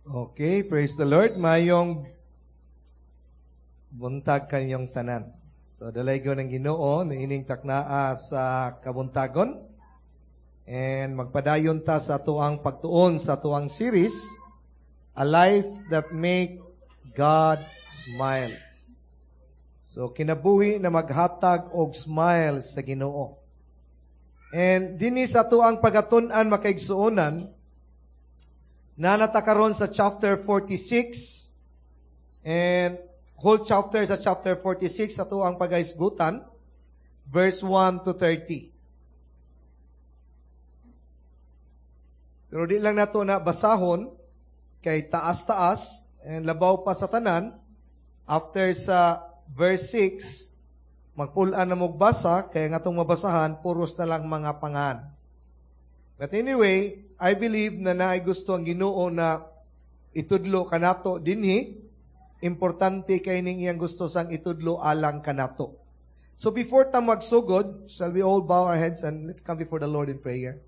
Okay, praise the Lord. Mayong buntag kanyong tanan. So, dalaygo ng Ginoo na ining taknaa sa kabuntagon. And magpadayon ta sa tuang pagtuon sa tuang series, A Life That Make God Smile. So, kinabuhi na maghatag og smile sa Ginoo. And dinhi sa tuang pagatun-an makaigsuonan, na natakaron sa chapter 46 and whole chapter sa chapter 46 sa tuang pagaisgutan verse 1 to 30. Pero di lang nato na basahon kay taas-taas and labaw pa sa tanan. After sa verse 6 magpulan na magbasa kay nga atong mabasahan puros na lang mga pangan. But anyway, I believe na naay gusto ang Ginoo na itudlo kanato dinhi. Importante kay ning iyang gusto sang itudlo alang kanato. So before ta magsugod, shall we all bow our heads and let's come before the Lord in prayer.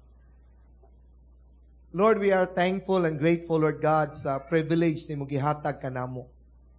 Lord, we are thankful and grateful, Lord God, sa privilege ni mo gihatag kanamo.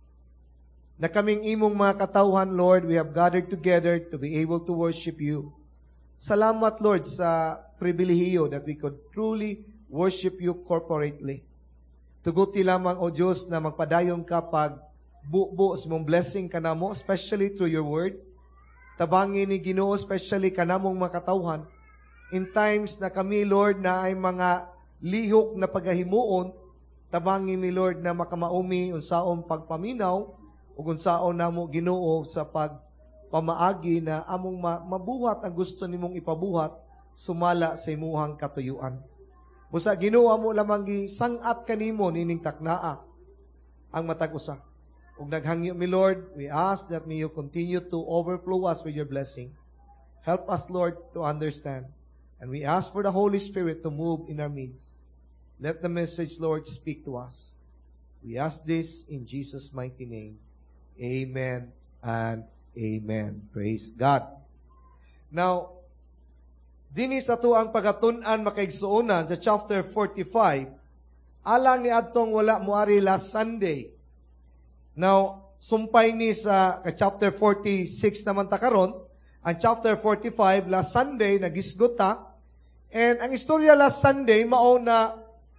Na kaming imong mga katawhan, Lord, we have gathered together to be able to worship you. Salamat, Lord, sa pribilehiyo that we could truly worship you corporately. Tuguti lamang, O Diyos, na magpadayon ka pag buo sa mong blessing kanamo, especially through your word. Tabangin ni Ginoo, especially kanamong mga katawhan. In times na kami, Lord, na ay mga lihok na paghahimuon, tabangin ni Lord na makamaumi unsaon pagpaminaw o unsaon namo Ginoo sa pagpamaagi na among mabuhat ang gusto nimong ipabuhat sumala sa imuhang katuyuan. Busa Ginoo mo lamang gisangat kanimo nining taknaa ang matag usa. Ug naghangyo mi Lord, we ask that may you continue to overflow us with your blessing. Help us, Lord, to understand. And we ask for the Holy Spirit to move in our midst. Let the message, Lord, speak to us. We ask this in Jesus' mighty name. Amen and amen. Praise God. Now, dinhi sa tuang pagatun-an makaigsuonan sa chapter 45, alang ni adtong wala moari last Sunday. Now, sumpay ni sa chapter 46 naman ta karon, ang chapter 45 last Sunday nagisgot ta. And ang istorya last Sunday mao na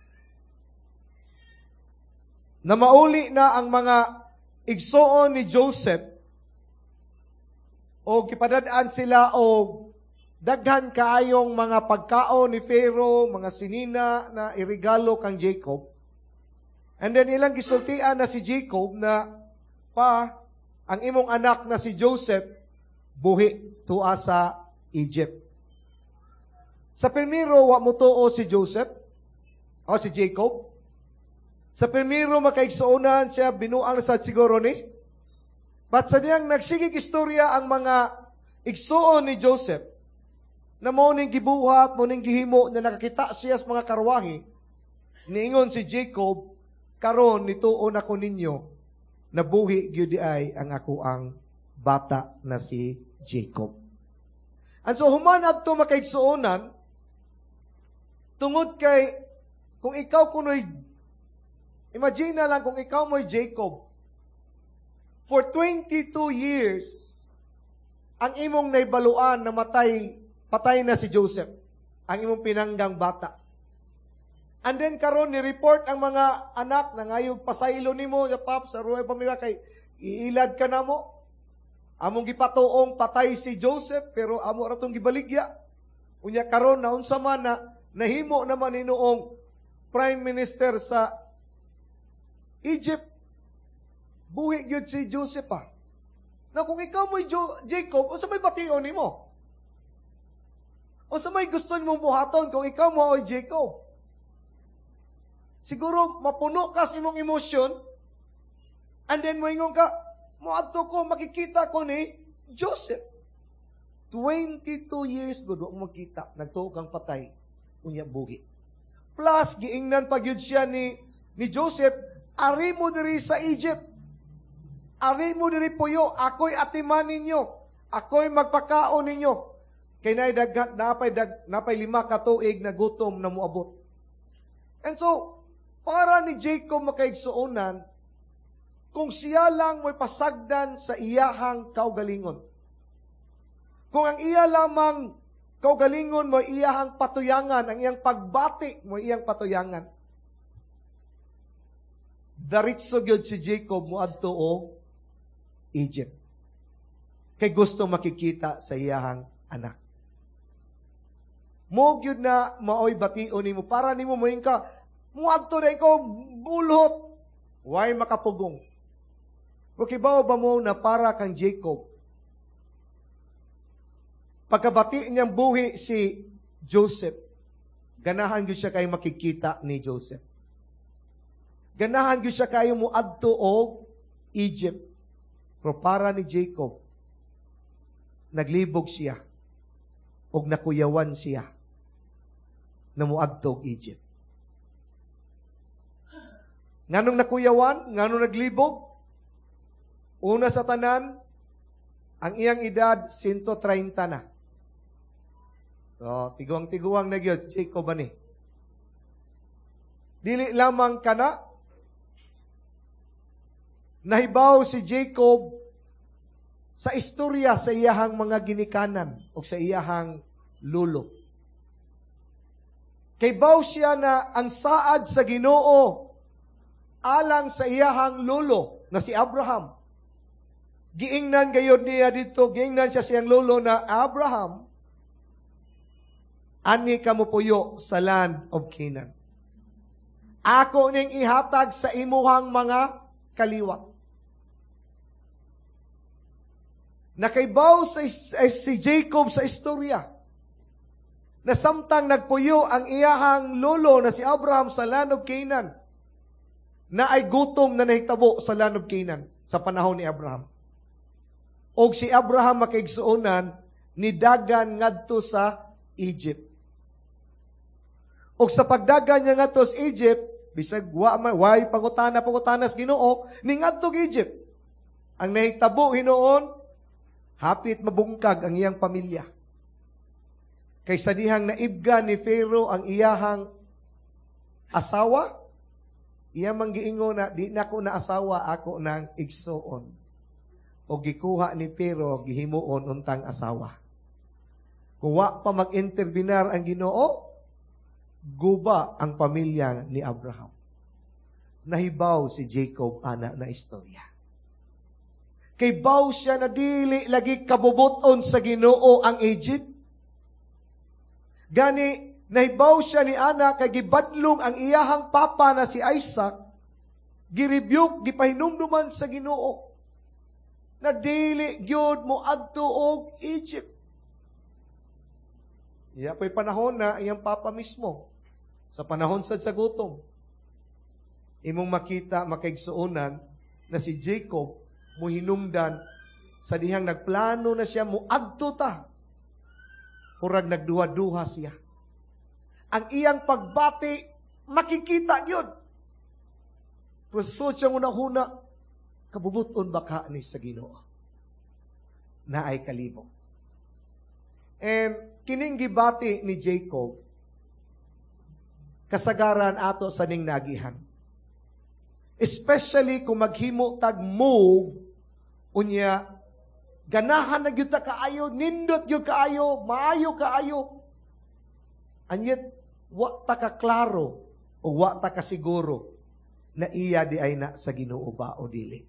mauli na ang mga igsuon ni Joseph o gipadadaan sila og daghan kaayong mga pagkaon ni Pharaoh, mga sinina na irigalo kang Jacob. And then ilang gisultian na si Jacob na ang imong anak na si Joseph buhi tuwa sa Egypt. Sa primero wa mo tuo si Joseph o si Jacob. Sa primero makaigsuonan siya binuang sa siguro ni. But sa diyang nagsigig istorya ang mga igsuon ni Joseph na mo ning gibuhat, mo ning gihimo na nakakita siya sa mga karwahe, niingon si Jacob, karon nituon ako ninyo, nabuhi gyud ay ang ako ang bata na si Jacob. And so human adto makaigsuonan, tungod kay, kung ikaw kuno'y, imagine na lang kung ikaw mo'y Jacob, for 22 years, ang imong naibaluan na patay na si Joseph, ang imong pinanggang bata. And then karon ni-report ang mga anak na ngayong pasaylo nimo sa pap sa ruway pamilya kay iilad ka namo. Among gipatuong patay si Joseph pero amo ra tong gibaligya. Unya karon na unsa man na nahimo naman ni noong prime minister sa Egypt. Buhi gyud si Joseph pa. Na kung ikaw mo'y Jacob, unsa may bation nimo? O sa may gusto mong buhaton kung ikaw mo o Jacob? Siguro mapuno ka sa imong emosyon and then moingon ka, moadto ko, makikita ko ni Joseph. 22 years good, wag makita, nagtuo kang patay, unya bugi. Plus, giingnan pa gyud siya ni Joseph, ari mo diri sa Egypt, ari mo diri puyo, ako'y atiman ninyo, ako'y magpakaon ninyo. Kay napay 5 ka tuig na gutom na moabot. And so, para ni Jacob makaigsuonan, kung siya lang mo'y pasagdan sa iyahang kaugalingon. Kung ang iya lamang kaugalingon mo iyahang patuyangan, ang iyang pagbati mo iyang patuyangan. Daritso gyud si Jacob moadto o Egypt. Kay gusto makikita sa iyahang anak. Mo gyud na maoy bation nimo para nimo moing ka muadto na ikaw bulhot way makapugong. Okay ba mo na para kang Jacob? Pagkabati niyang buhi si Joseph, ganahan gyud siya kay makikita ni Joseph. Ganahan gyud siya kayo muadto og Egypt. Pero para ni Jacob, naglibog siya og nakuyawan siya na muadto og Egypt. Nganong nakuyawan? Nganong naglibog? Una sa tanan, ang iyang edad 130 na. So, tiguang-tiguang na gyud Jacob ani. Dili lamang kana nahibaw si Jacob sa istorya sa iyahang mga ginikanan o sa iyahang lulo. Kay baw siya na ang saad sa Ginoo alang sa iyahang lulo na si Abraham. Giingnan gayud niya dito, giingnan siya siyang lulo na Abraham, ani ka mo puyo sa land of Canaan. Ako ning ihatag sa imuhang mga kaliwat. Nakaibaw si Jacob sa istorya na samtang nagpuyo ang iyahang lolo na si Abraham sa land of Canaan, na ay gutom na nahitabo sa land of Canaan sa panahon ni Abraham. O si Abraham makaigsuonan ni dagan ngadto sa Egypt. O sa pagdagan niya ngadto sa Egypt, bisag way pangutanas Ginoo ni ngadto sa Egypt. Ang nahitabo hinoon, hapit mabungkag ang iyang pamilya. Kaysa dihang naibga ni Pharaoh ang iyahang asawa, iya manggiingon na di na ko na asawa, ako nang igsuon. O gikuha ni Pharaoh gihimuon untang asawa. Kung wa pa mag-interbinar ang Ginoo, guba ang pamilya ni Abraham. Nahibaw si Jacob ana na istorya. Kay baw siya na dili lagi kabubuton sa Ginoo ang Egypt. Gani nahibaw siya ni ana kay gibadlong ang iyahang papa na si Isaac, girebuke, gipahinumduman sa Ginoo na dili gyud mo adto og Egypt. Iya pa'y panahon na iyang papa mismo, sa panahon sa gutom, imong makita, makaigsuonan, na si Jacob muhinumdan sa dihang nagplano na siya muadto ta. Murag nagduha-duha siya. Ang iyang pagbati, makikita yun. Puso siya una-huna, kabubuton baka ni sa Ginoo na ay kalibog. And kining gibati ni Jacob, kasagaran ato sa ning nagihan. Especially kung maghimo tag move, unya, ganahan na gyud ta kaayo, nindot gyud kaayo, maayo kaayo. And yet, wa ta ka klaro, o wa ta ka siguro, na iya di ay na sa Ginoo ba o dili.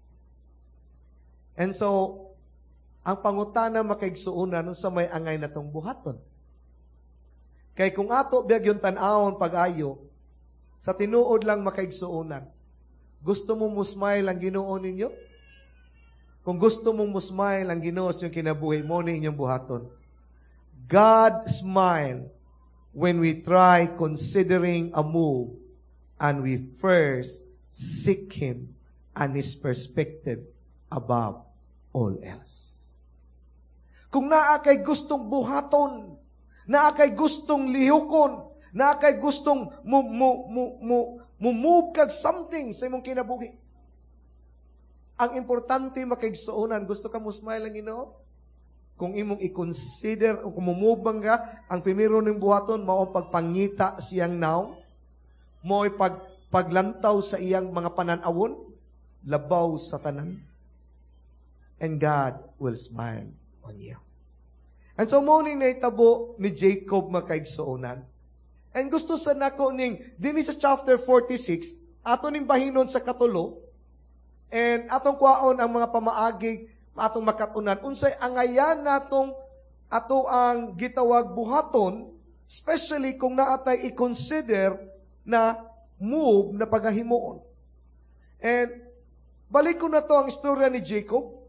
And so, ang pangutana makaigsuunan sa may angay na tong buhaton. Kay kung ato biyag yung tan-awon pag-ayo, sa tinuod lang makaigsuunan, gusto mo musmile ang Ginoo ninyo? Kung gusto mong musmile ang Ginoo sa kinabuhi mo ni inyong buhaton, God smile when we try considering a move and we first seek Him and His perspective above all else. Kung naa kay gustong buhaton, naa kay gustong lihukon, naa kay gustong move kag something sa imong kinabuhi. Ang importante makaigsuonan, gusto ka mo smile ang Ginoo? Kung imong i-consider o kung mumubang ka, ang primero ng buhaton mao ang pagpangita siyang now, mo paglantaw sa iyang mga pananawon, labaw sa tanan. And God will smile on you. And so, morning na itabo ni Jacob makaigsuonan. And gusto sa nako ning, din sa chapter 46, ato ning bahinon sa katulo, and atong kwaon ang mga pamaagi, atong makatunan, unsay angayan natong ato ang gitawag buhaton, especially kung naatay i-consider na move na paghahimuon. And balik ko na to ang istorya ni Jacob.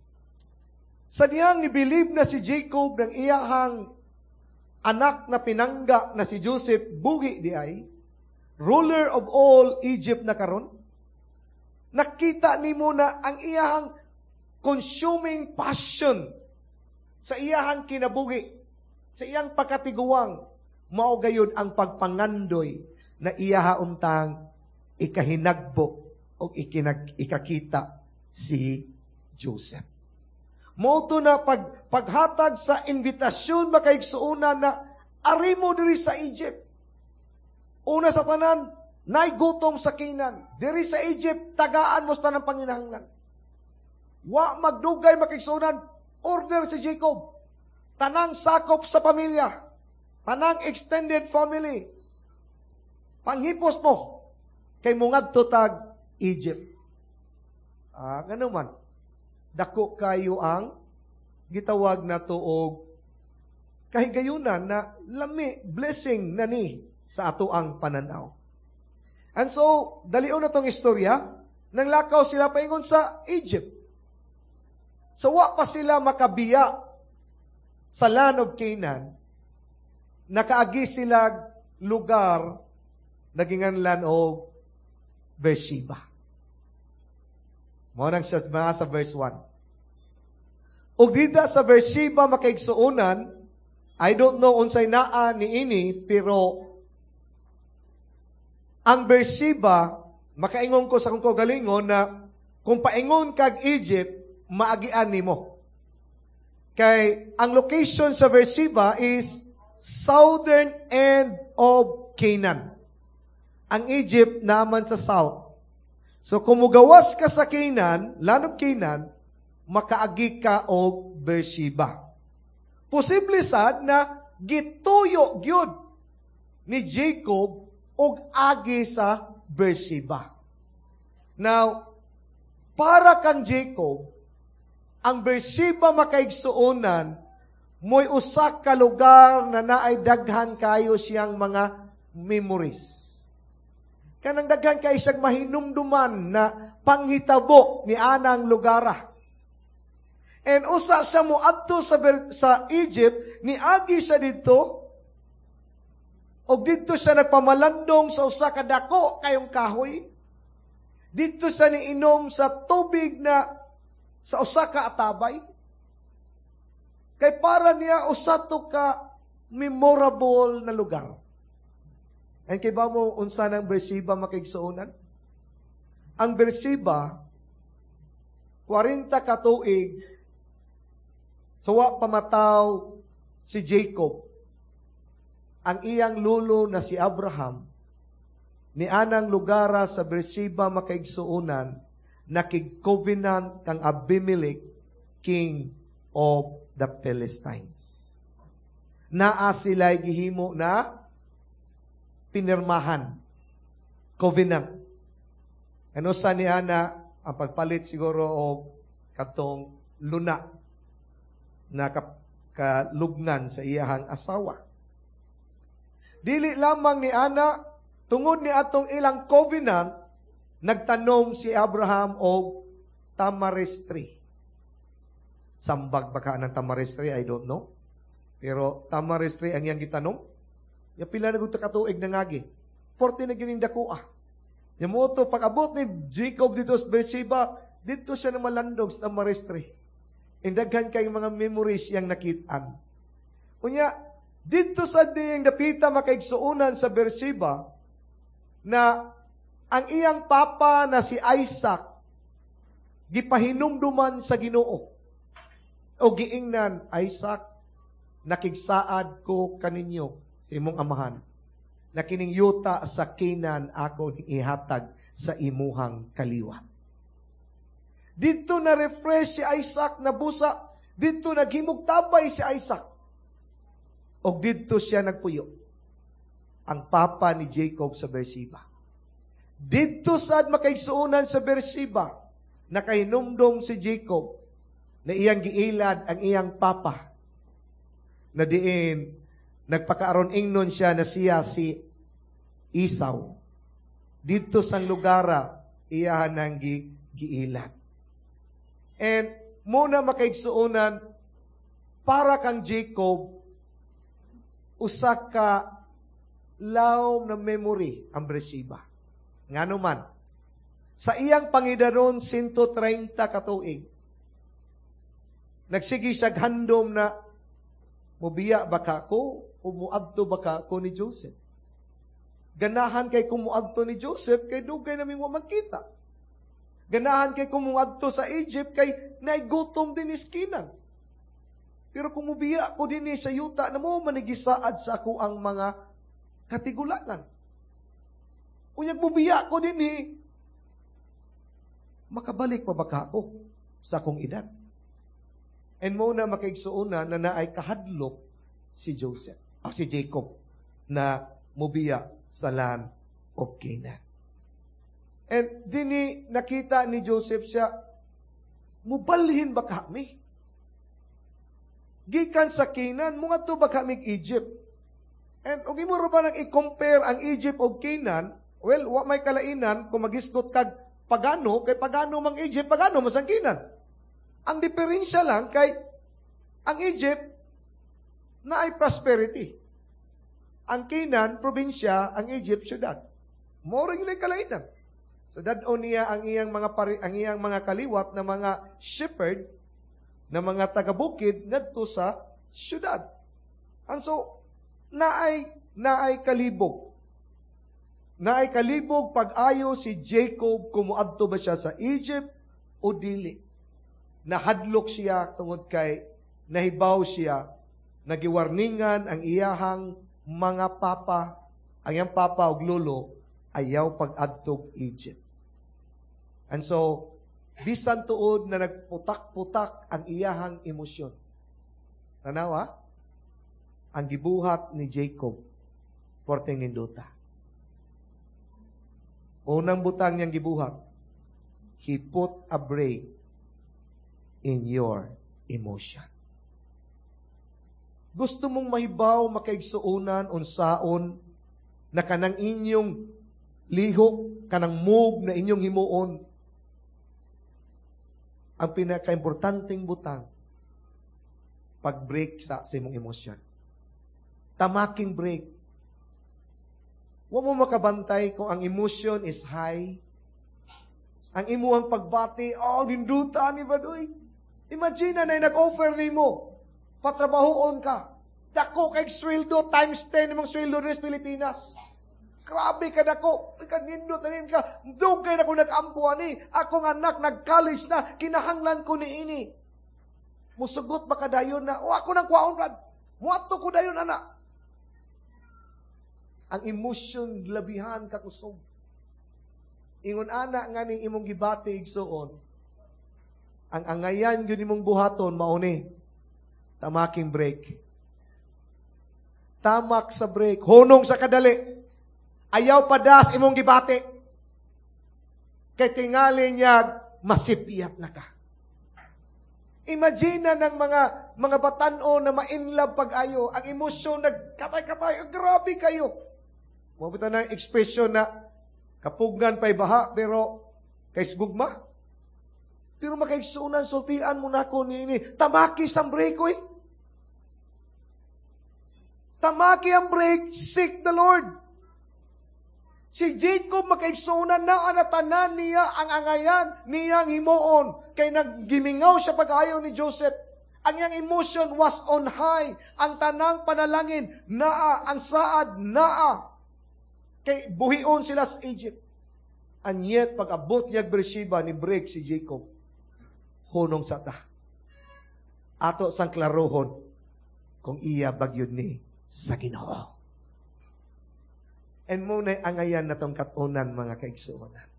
Sa diyang ni-believe na si Jacob ng iyahang anak na pinangga na si Joseph, bugi di ay, ruler of all Egypt na karon. Nakita ni mo na ang iyahang consuming passion sa iyahang kinabuhi, sa iyang pagkatiguang, mao gayud ang pagpangandoy na iyaha untang ikahinagbo o ikakita si Joseph. Moto na paghatag sa invitasyon makaigsuuna na ari mo diri sa Egypt. Una sa tanan, nay gutom sa Canaan. Diri sa Egypt, tagaan mo sa tanang panginahanglan. Wa magdugay makaigsuunan, order si Jacob. Tanang sakop sa pamilya. Tanang extended family. Panghipos mo kay mungadto tag Egypt. Ngano man, dako kayo ang gitawag na tuog kahigayunan na lami, blessing na ni sa ato ang pananaw. And so, dalion na tong istorya, nang lakaw sila paingon sa Egypt. So, wa pa sila makabiya sa land of Canaan, nakaagi sila lugar naginganlan og Beersheba. Mao nang siya sa verse 1. Og dida sa Beersheba makaigsuonan, I don't know unsay naa ni ini, pero ang Beersheba, makaingon ko sa kong kagalingon na kung paingon kag Egypt, maagian nimo. Kay ang location sa Beersheba is southern end of Canaan. Ang Egypt naman sa south. So kung mugawas ka sa Canaan, land of Canaan, makaagi ka og Beersheba. Posible sad na gituyo gyud ni Jacob og agi sa Beersheba. Now, para kang Jacob, ang Beersheba makaigsuonan mo'y usa ka lugar na naay daghan kayo siyang mga memories. Kanang daghan kayo siyang mahinumduman na panghitabo ni anang lugara. And usa siya mo adto sa Egypt, niagi siya dito, o dito siya nagpamalandong sa usa ka dako kayong kahoy. Dito siya niinom sa tubig na sa usa ka atabay. Kay para niya usa to ka memorable na lugar. And kay ba mo unsa ng Beersheba makigsuonan? Ang Beersheba 40 ka tuig so wa pamataw si Jacob. Ang iyang lulo na si Abraham, ni anang lugara sa Beersheba makaigsuonan, nakig-covenant kang Abimelech, king of the Philistines. Naa sila'y gihimo na pinirmahan, covenant. Ano sa ni Ana, ang pagpalit siguro o katong luna na kalugnan sa iyahang asawa. Dili lamang ni Ana, tungod ni atong ilang covenant, nagtanom si Abraham og tamarisk tree. Sambag baka ng tamarisk tree, I don't know. Pero tamarisk tree ang iyang gitanom. Yung pila na gusto katuig na ngagi. 40 na gining dakuha. Yung moto, pag-abot ni Jacob dito sa Beersheba, dito siya na malandog sa tamarisk tree. Indaghan kayong mga memories yang nakitaan. Unya, dito sa diyang dapita makaigsuunan sa Beersheba, na ang iyang papa na si Isaac, gipahinumduman sa Ginoo. O giingnan, Isaac, nakigsaad ko kaninyo sa imong amahan. na kining yuta sa Canaan ako ihatag sa imuhang kaliwat. Dito na refresh si Isaac na busa, dito naghimugtabay si Isaac. O dito siya nagpuyo. Ang papa ni Jacob sa Beersheba. Dito sad makaigsuunan sa Beersheba, nakahinumdom si Jacob na iyang giilad ang iyang papa. Na diin, nagpakaaron ingnon siya na siya si Esau. Dito sang lugara, iyahan ang giilad. And muna makaigsuunan, para kang Jacob, usa ka laom na memory ang Beersheba. Ngano man, sa iyang pangidaron 130 katuig, nagsigi siya handom na mubiya baka ko o muadto baka ko ni Joseph. Ganahan kay kumuadto ni Joseph kay dugay namin mo magkita. Ganahan kay kumuadto sa Egypt kay naigutom din iskinan. Pero kumubiya ko din sa yuta na mo manigisaad sa ako ang mga katigulangan. Unyag mubiya ko din makabalik pa baka ako sa akong edad. And muna makaigsuuna na naay kahadlok si Joseph, si Jacob, na mubiya sa land of Canaan. And dini nakita ni Joseph siya, mubalhin ba kami? Gikan sa Canaan, mga to ba kami Egypt? And kung mo ba nang i-compare ang Egypt of Canaan, well, wa may kalainan kung magisgot kag pagano, kay pagano mang Egypt, pagano mas ang Canaan. Ang diferensya lang kay ang Egypt na ay prosperity. Ang Canaan, probinsya, ang Egypt, syudad. More yun ay kalainan. So dadon niya ang iyang mga kaliwat na mga shepherd, na mga taga-bukid ngadto sa syudad. And so naay kalibog. Naay kalibog pag-ayo si Jacob kumuadto ba siya sa Egypt o dili. Nahadlok siya tungod kay nahibaw siya, nagiwarningan ang iyahang mga papa, ang iyang papa ug lolo ayaw pag-adtog Egypt. And so, bisan tuod na nagputak-putak ang iyahang emosyon. Tanawa, ang gibuhat ni Jacob, porteng ninduta. Unang butang niyang gibuhat, he put a break in your emotion. Gusto mong mahibaw, makaigsuunan, unsaon, na kanang inyong lihok, kanang move na inyong himuon, ang pinaka-importanting butang, pag-break sa imong emosyon. Tamaking break. Huwag mo makabantay kung ang emotion is high. Ang imuang pagbati, ninduta ni Badoy. Imagine na nag-offer ni mo, patrabahoon ka. Dako kay sweldo times 10 imong sweldo rin sa Pilipinas. Grabe ka dako, kanindot na rin ka. Dugay na ko nag-ampuan ni. Akong anak nag-college na, kinahanglan ko ni ini. Musugot ba ka dayon na, ako nang kwaon brad. Muato ko dayon anak. Ang emotion labihan ka kusog. Ingon anak nga ning imong gibati igsuon. Ang angayan yun imong buhaton mauni. Tamaking break. Tamak sa break. Hunong sa kadali. Ayaw padas imong gibati. Kay tingali niya masipiyat na ka. Imagine na ng mga batan-o na ma-inlove pag-ayo. Ang emosyon nagkatay-katay. Grabe kayo. Mabita na expression na kapugnan pa'y baha pero kay sgugma. Pero makaigsuunan, sultian mo na ko ni ini. Tamaki sa break, oy. Tamaki ang break, seek the Lord. Si Jacob makaigsuunan na anatanan niya ang angayan niyang himuon. Kay naggimingaw siya pag-ayaw ni Joseph. Ang iyang emotion was on high. Ang tanang panalangin, naa. Ang saad, naa. Kay buhion sila sa Egypt. And yet, pag abot niya Beersheba, ni break si Jacob. Hunong sa ta. Ato sang klarohon kung iya bagyod ni sa Ginoo. And muna'y angayan na tong katunan, mga kaigsuonan.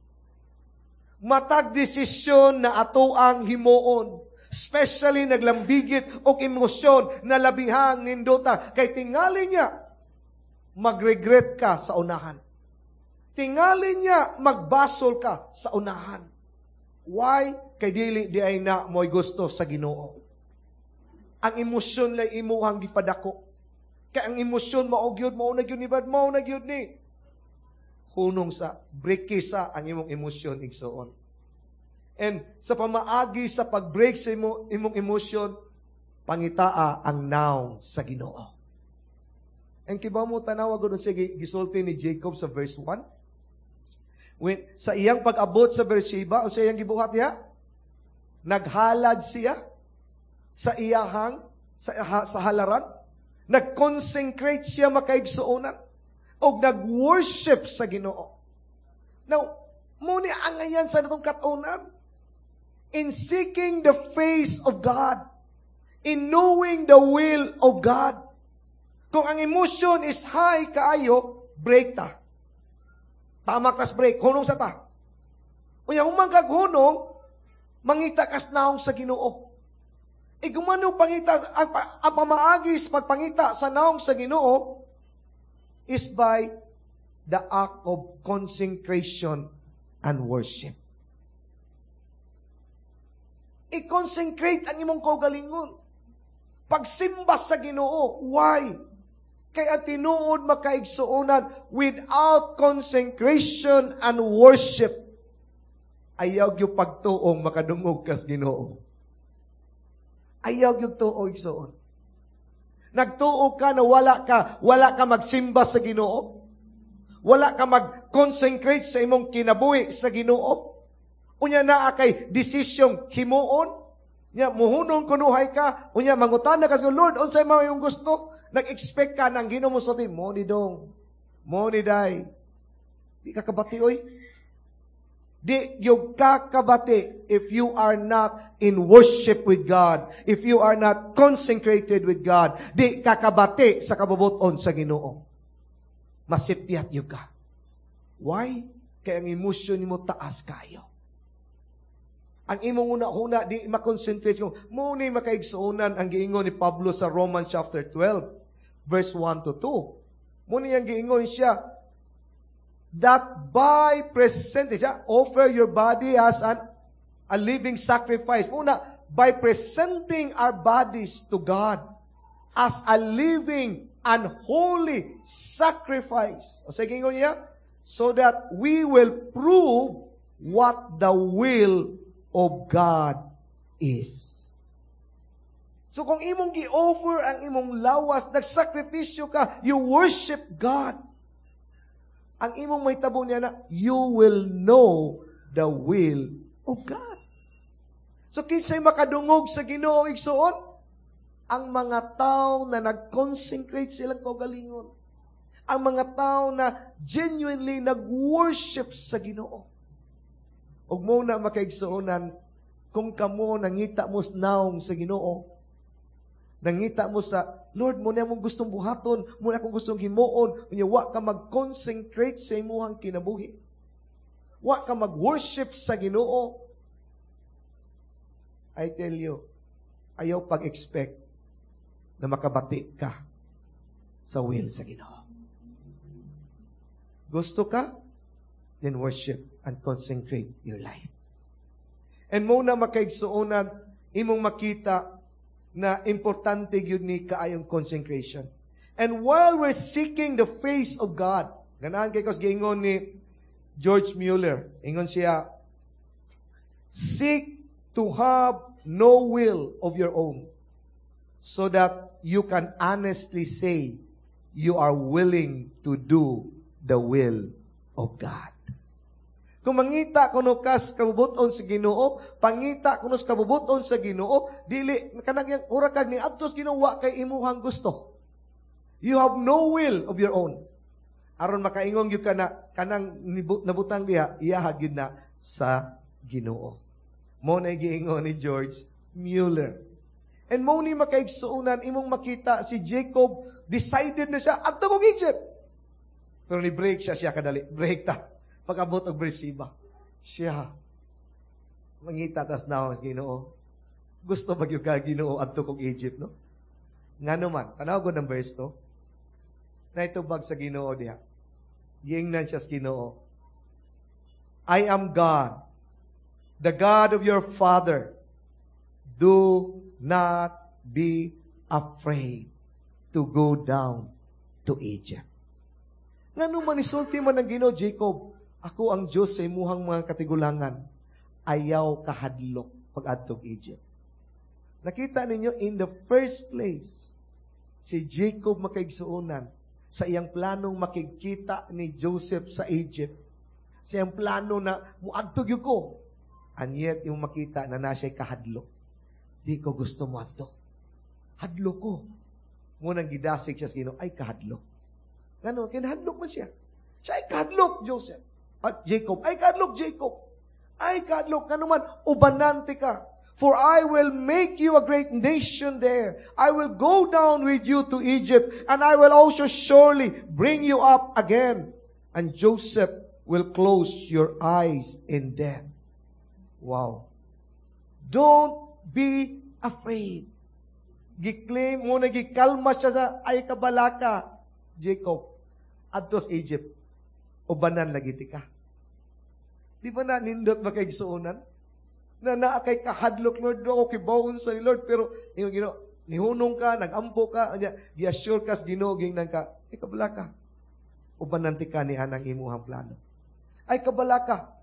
Matag desisyon na ato ang himuon, especially naglambigit o emosyon na labihang nindota, kay tingali niya, magregret ka sa unahan. Tingali niya, magbasol ka sa unahan. Why? Kay dili di ay na mo'y gusto sa Ginoo. Ang emosyon lay imuhang gipadako. Kaya ang emosyon, maugyod, maunagyod ni Brad, maunagyod ni. Hunong sa, break sa ang imong emosyon, igsoon. And sa pamaagi sa pag-break sa imong emosyon, pangitaa ang now sa Ginoo. And kiba mo tanawa gud sa gisulti ni Jacob sa verse 1? When, sa iyang pag-abot sa Beersheba, o sa iyang gibuhat niya, naghalad siya sa iyahang, sa halaran, nag-consecrate siya makaigsuonan o nag-worship sa Ginoo. Now, muna ang ngayon sa natong katunan, in seeking the face of God, in knowing the will of God. Kung ang emotion is high kaayo, break ta. Tama kas break, hunong sa ta. Unya humang kag hunong, mangita kas naong sa Ginoo. Igumano pangita, ang pamaagis pagpangita sa naong sa Ginoo is by the act of consecration and worship. I-consecrate ang imong kaugalingon. Pagsimba sa Ginoo. Why? Kaya tinuod makaigsuonan without consecration and worship. Ayaw yung pagtuong makadungog kas Ginoo. Ayaw yung tuo igsoon. Nagtuo ka na wala ka magsimba sa Ginoo. Wala ka mag-consecrate sa imong kinabuhi sa Ginoo. Unya naa kay desisyong himuon. Nya muhunong kunuhay ka. Unya mangutana ka sa Lord, unsay mao yung gusto? Nag-expect ka nang Ginoo mo sa ti mo ni dong. Mo ni day. Di ka kabati oy. Di yung kakabati if you are not in worship with God, if you are not consecrated with God, di kakabati sa kabubuton sa Ginoo. Masipyat yung ka. Why? Kaya ang emosyon mo taas kayo. Ang imong una-una, di makonsentrate ko. Muna makaigsuunan ang giingon ni Pablo sa Romans chapter 12, verse 1 to 2. Muna yung giingon siya, that by presenting, offer your body as a living sacrifice. Una, by presenting our bodies to God as a living and holy sacrifice. O sige niya, so that we will prove what the will of God is. So kung imong gi-offer ang imong lawas, nagsakripisyo ka, you worship God. Ang imong may tabo niya na, you will know the will of God. So kinsay makadungog sa Ginoo igsuon? Ang mga tao na nag-consecrate silang kaugalingon. Ang mga tao na genuinely nag-worship sa Ginoo. Ug mo na makaigsuonan, kung kamo nangita mo naong sa Ginoo, nangita mo sa, Lord, mo na mong gustong buhaton, mo na akong gustong himuon, unya wa ka mag-consecrate sa imuhang kinabuhi. Wa ka mag-worship sa Ginoo. I tell you, ayaw pag-expect na makabati ka sa will sa Ginoo. Gusto ka? Then worship and consecrate your life. And mo na makaigsuonan, imong makita na importante yun ni kaayong consecration. And while we're seeking the face of God, ganahan kay kas giingon ni George Mueller, ingon siya, seek to have no will of your own, so that you can honestly say you are willing to do the will of God. Kung mangita kuno kas kabubuton sa Ginoo, pangita kuno sa kabubuton sa Ginoo, dili kanang ura kag ni adtos Ginoo kay imuhang gusto. You have no will of your own. Aron makaingon gyud kana kanang nabutang diha, iyaha gyud na sa Ginoo. Mo na giingon ni George Mueller. And mo ni makaigsuunan imong makita si Jacob decided na siya adto kog Egypt. Pero ni-break siya kadali. Break ta. Pag-abot og Beersheba. Siya. Mangita tas naong Ginoo. Gusto ba yung Ginoo adto kong Egypt, no? Nga naman, tanaw ko ng verse to. Na itubag sa Ginoo diha. Giingnan siya sa Ginoo. I am God, the God of your father. Do not be afraid to go down to Egypt. Nga naman isulti man ng Ginoo, Jacob, ako ang Diyos sa imuhang mga katigulangan. Ayaw kahadlok pag-adtog Egypt. Nakita ninyo, in the first place, si Jacob makaigsuunan sa iyang planong makikita ni Joseph sa Egypt. Sa iyang plano na muadtog yun ko. And yet, yung makita na nasiya'y kahadlok. Di ko gusto mo adto. Hadlok ko. Ngunang gidasig siya sa Ginoo, ay kahadlok. Ngano, kinahadlok man siya. Siya ay kahadlok, Joseph. At Jacob, ay kahadlok, Jacob. Ay kahadlok, ngano man, ubanante ka. For I will make you a great nation there. I will go down with you to Egypt, and I will also surely bring you up again. And Joseph will close your eyes in death. Wow. Don't be afraid. Giklaim mo na gikalma siya sa ay kabalaka, Jacob. Adtos Egypt. Ubanan lagi ti ka. Di ba na nindot ba kay gisuunan? Na naakay kahadlok, Lord, ako kibawon sa ni Lord, pero nihunong ka, nag-ampo ka, gi-assure ka sa Ginoo, gingnan ka, ay kabalaka. Ubanan ti ka ni anang imuhang plano. Ay kabalaka.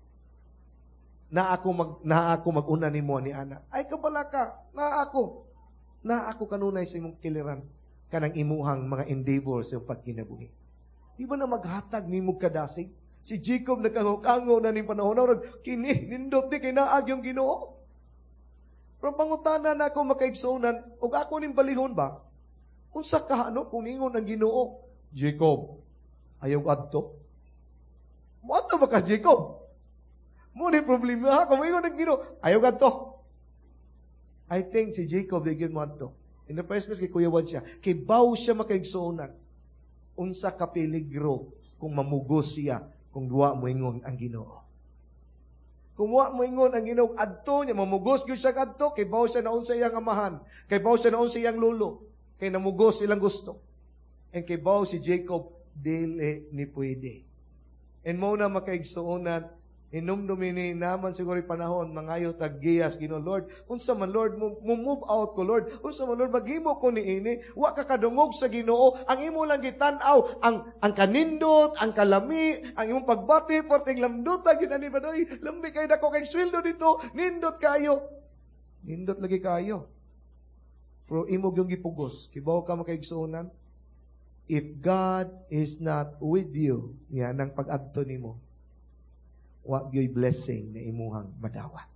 Na ako mag-una nimo ni ana. Ay kabalaka. Na ako kanunay sa imong kiliran kanang imuhang mga endeavors yung pagkinabuhi. Di ba na maghatag nimo kadasig? Si Jacob nagkango na ning panahon na kini nindot di kay naag yung Ginoo. Pero pangutana na ako makaigsunan, ug ako ning balihon ba? Unsa ka kung ingon ang Ginoo? Jacob, ayaw adto. Mo ato ba ka Jacob? Mo ni problema ha, kung ingon ang Ginoo, ayaw adto. I think si Jacob di gyud mo adto. In the first place kay Kuya Wad siya, kay baw siya makaigsunan. Unsa ka peligro kung mamugos siya kung duwa mo ingon ang Ginoo. Kung duwa mo ingon ang Ginoo adto niya, mamugos gyud siya kadto, kay bawo siya naon sa iyang amahan, kay bawo siya naon sa iyang lolo, kay namugos ilang gusto. And kay bawo si Jacob dili ni pwede. And mo na makaigsuonan, inumdumini naman siguro panahon, mangayo tag-giyas, Ginoo, Lord, unsa man Lord, move out ko Lord, unsa man Lord, maghimo ko niini, wa ka kadungog sa Ginoo, ang imo lang gitan-aw, ang kanindot, ang kalami, ang imong pagbati, porting lamdot, ginani ba doy, lambi kay dako kay sweldo dito, nindot lagi kayo. Pero imo gyud gipugos, kibaw ka makaigsuonan, if God is not with you, yan ang pag-adto nimo, wa gyoy blessing na imuhang madawat.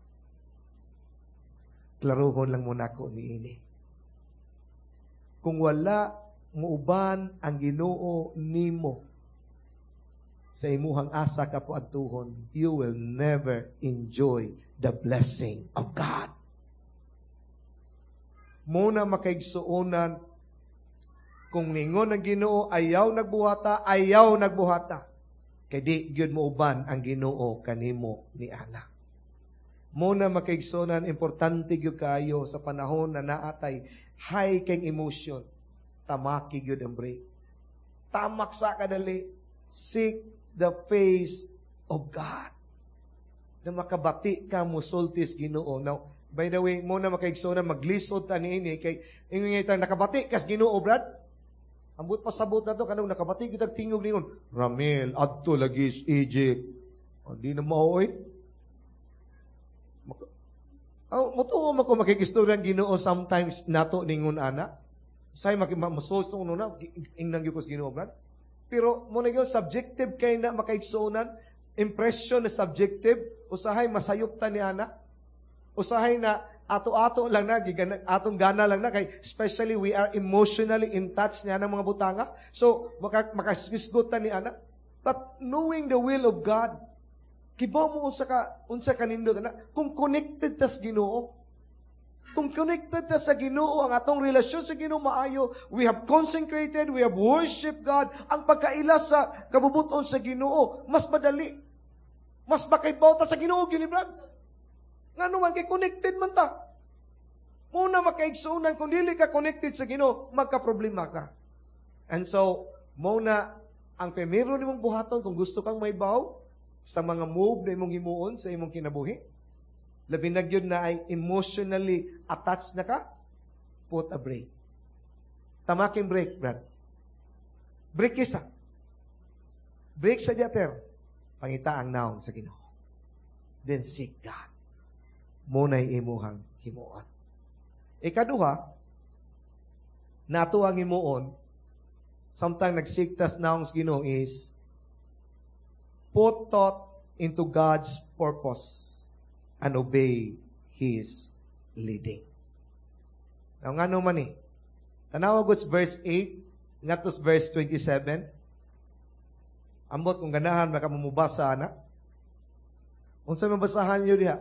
Klarohon lang muna ko niini. Kung wala muuban ang Ginoo nimo sa imuhang asa kapuadtuhon, you will never enjoy the blessing of God. Muna makaigsuonan, kung ningon ang Ginoo ayaw nagbuhata. Kay di gyud mo uban ang Ginoo kanimo ni ana. Muna makaigsunan, importante gyud kayo sa panahon na naatay high kang emotion. Tamaki gyud ang break. Tamak sa kadali. Seek the face of God. Na makabati ka mo sultis Ginoo. Now, by the way, muna makaigsunan, maglisod ta niini kay ingay nakabati kas Ginoo, brad. Ambot pasabot na to, kanong nakabati kitag tingog ningon, Ramil, adto lagi sa Egypt. Hindi na mauoy. Mutuo man ko makikistorya ang Ginoo sometimes nato ningon ana. Say masusong na, ingnang yung Ginoo, brad. Pero muna yun, subjective kay na makaigsunan, impression na subjective, usahay masayop ta ni ana. Usahay na ato-ato lang na, atong gana lang na, kay especially we are emotionally in touch niya ng mga butanga. So, makasisgutan ni anak. But knowing the will of God, kibaw mo unsa ka nindo na, kung connected tas Ginoo, Kung connected na sa Ginoo, ang atong relasyon sa Ginoo maayo, we have consecrated, we have worship God, ang pagkaila sa kabubuton sa Ginoo, mas madali. Mas makaibaw ta sa Ginoo, yun, Brad. Nga naman, kay connected man ta. Muna makaigsuunan, kung dili ka connected sa Ginoo, magka-problema ka. And so, muna, ang primero nimong buhaton, kung gusto kang maibaw, sa mga move na imong himuon sa imong kinabuhi, labi na yun na ay emotionally attached na ka, put a break. Tamaking break, Brad. Break isa. Break sa diater. Pangita ang naong sa Ginoo. Then seek God. Muna'y imuhang himuon. Ikaduha, nato ang himuon, samtang nagsiktas naong sa Ginoo is, put thought into God's purpose and obey His leading. Now, nga naman tanawa ko sa verse 8, nga to verse 27. Ambot kung ganahan, baka mamubasa na. Kung saan mabasahan nyo diha?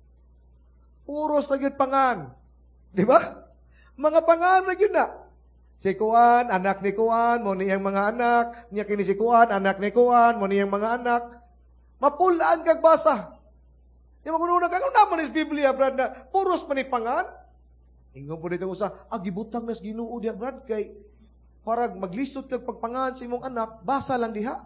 Puros na yun pangan. Di ba? Mga pangan na yun na. Si Kuan, anak ni Kuan, mo niyang mga anak, niya kini si Kuan, anak ni Kuan, mo niyang mga anak. Mapulaan kag basa. Di ba kung naman is Biblia, Brad, na puros panipangan? Ingon po dito usa, gibutang nas Ginoo diha, Brad, kay parang maglisod kag pagpangan sa imong anak, basa lang diha.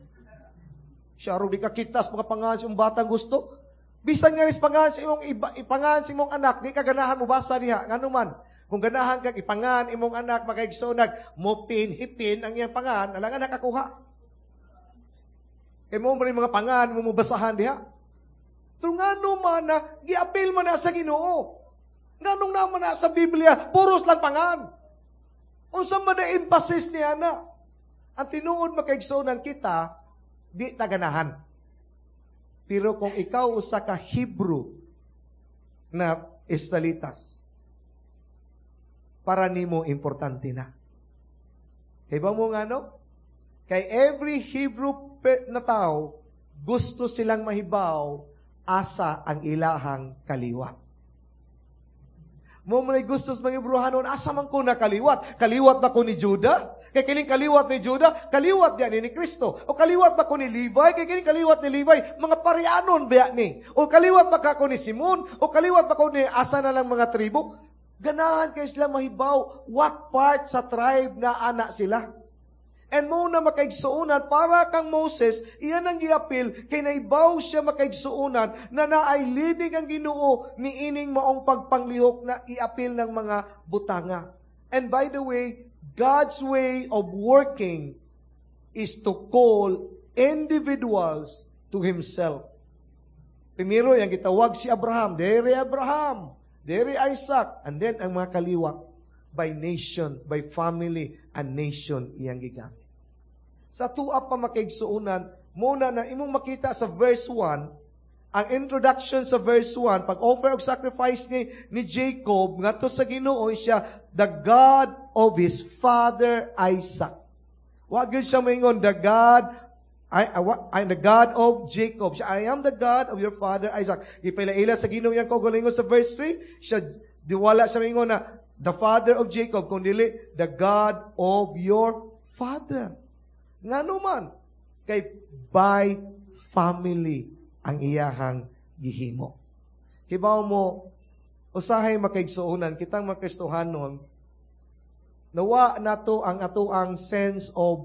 Siya ro di ka kitas mga pangan sa imong batang gusto. Bisan nga ris pangan sa imong ipangan sa imong anak, di ka ganahan mo basa diha. Ngano man? Kung ganahan kag ipangan imong anak makaigsoonag, mopin, hipin ang iyang pangan, alangan nakakuha. Kay mo mga pangan mo basahan diha. Pero nga naman na, gi-appeal mo na sa Ginoo. Nga nung naman na sa Biblia, puros lang pangan. Unsa man na emphasis niya na. Ang tinuod makaigsunan kita, di taganahan. Pero kung ikaw usa ka Hebrew na Israelitas, para nimo importante na. Kaya ba mo nga no? Kay every Hebrew na tao, gusto silang mahibaw asa ang ilahang kaliwat. Mo may gusto sa mga Hebrewanon, asa man ko na kaliwat? Kaliwat ba ko ni Juda? Kay kining kaliwat ni Juda, kaliwat diyan ni Kristo. O kaliwat ba ko ni Levi? Kay kining kaliwat ni Levi, mga parianon ba ni? O kaliwat ba ko ni Simon? O kaliwat ba ko ni asa na lang mga tribo? Ganahan kay sila mahibaw what part sa tribe na anak sila. And mo na makaigsuunan, para kang Moses, iyan ang giapil, kay naibaw siya makaigsuunan, na naay leading ang Ginoo ni ining maong pagpanglihok na iapil ng mga butanga. And by the way, God's way of working is to call individuals to Himself. Primero, yung gitawag si Abraham, dere Isaac, and then ang mga kaliwat, by nation, by family, and nation iyang gigamit. Sa tuwa pa makaigsuunan, muna na imong makita sa verse 1, ang introduction sa verse 1, pag-offer of sacrifice ni Jacob, ngadto sa Ginoo siya, the God of his father Isaac. Wag yun siya maingon, the God, I'm the God of Jacob. Siya, I am the God of your father Isaac. Ipaila-ila sa Ginoo yang kogalingon sa verse 3, siya, diwala siya maingon na, the father of Jacob, kung dili, the God of your father. Nga naman, kay by family ang iyahang gihimo. Hibaw mo, usahay makaigsuunan, kitang makristohanon, nawa nato ang atoang sense of